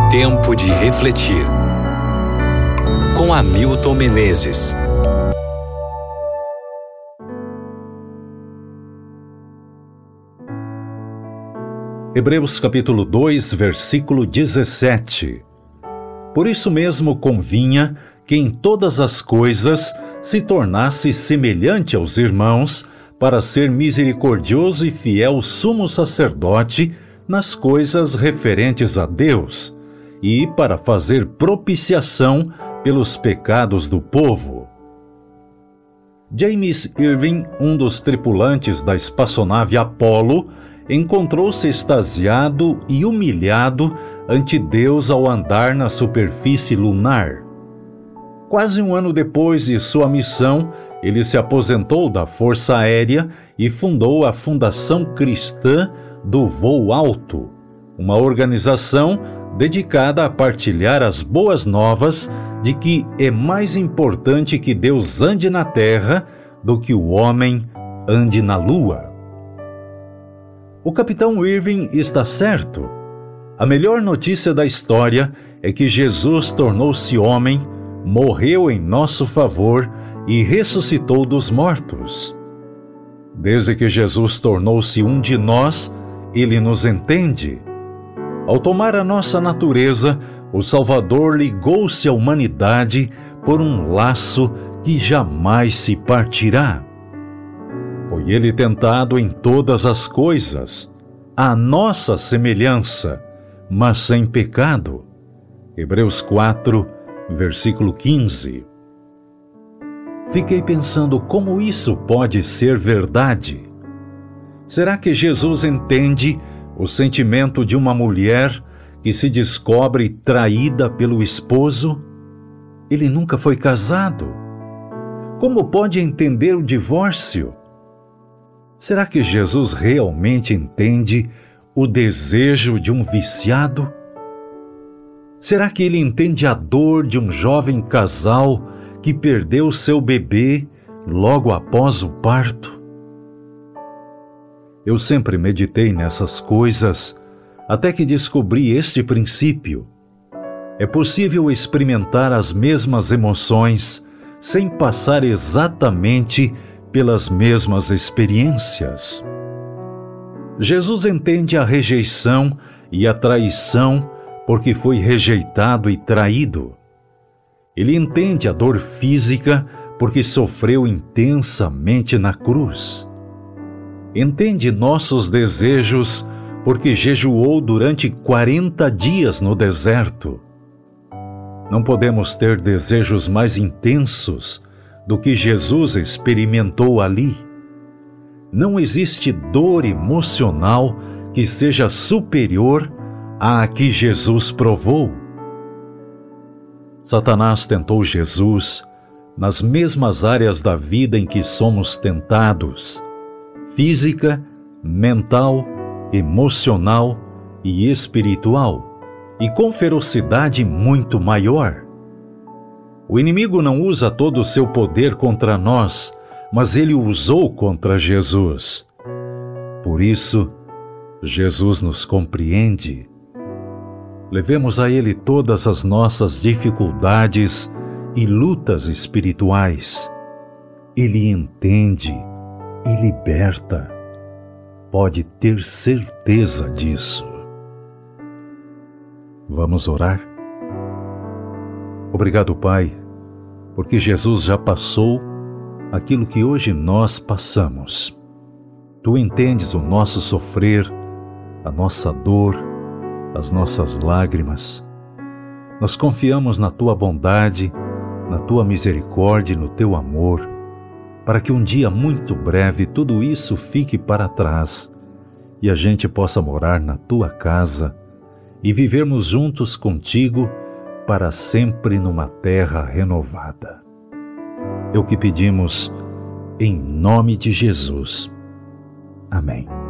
Tempo de refletir. Com Hamilton Menezes. Hebreus capítulo 2, versículo 17. Por isso mesmo convinha que em todas as coisas se tornasse semelhante aos irmãos, para ser misericordioso e fiel sumo sacerdote nas coisas referentes a Deus, e para fazer propiciação pelos pecados do povo. James Irving, um dos tripulantes da espaçonave Apollo, encontrou-se extasiado e humilhado ante Deus ao andar na superfície lunar. Quase um ano depois de sua missão, ele se aposentou da Força Aérea e fundou a Fundação Cristã do Voo Alto, uma organização dedicada a partilhar as boas novas de que é mais importante que Deus ande na terra do que o homem ande na lua. O capitão Irving está certo. A melhor notícia da história é que Jesus tornou-se homem, morreu em nosso favor e ressuscitou dos mortos. Desde que Jesus tornou-se um de nós, ele nos entende. Ao tomar a nossa natureza, o Salvador ligou-se à humanidade por um laço que jamais se partirá. Foi ele tentado em todas as coisas, à nossa semelhança, mas sem pecado. Hebreus 4, versículo 15. Fiquei pensando como isso pode ser verdade. Será que Jesus entende o sentimento de uma mulher que se descobre traída pelo esposo? Ele nunca foi casado. Como pode entender o divórcio? Será que Jesus realmente entende o desejo de um viciado? Será que ele entende a dor de um jovem casal que perdeu seu bebê logo após o parto? Eu sempre meditei nessas coisas, até que descobri este princípio. É possível experimentar as mesmas emoções sem passar exatamente pelas mesmas experiências. Jesus entende a rejeição e a traição porque foi rejeitado e traído. Ele entende a dor física porque sofreu intensamente na cruz. Entende nossos desejos porque jejuou durante 40 dias no deserto. Não podemos ter desejos mais intensos do que Jesus experimentou ali. Não existe dor emocional que seja superior à que Jesus provou. Satanás tentou Jesus nas mesmas áreas da vida em que somos tentados: física, mental, emocional e espiritual, e com ferocidade muito maior. O inimigo não usa todo o seu poder contra nós, mas ele o usou contra Jesus. Por isso, Jesus nos compreende. Levemos a ele todas as nossas dificuldades e lutas espirituais. Ele entende e liberta. Pode ter certeza disso. Vamos orar? Obrigado, Pai, porque Jesus já passou aquilo que hoje nós passamos. Tu entendes o nosso sofrer, a nossa dor, as nossas lágrimas. Nós confiamos na Tua bondade, na Tua misericórdia e no Teu amor, para que um dia muito breve tudo isso fique para trás e a gente possa morar na Tua casa e vivermos juntos contigo para sempre numa terra renovada. É o que pedimos em nome de Jesus. Amém.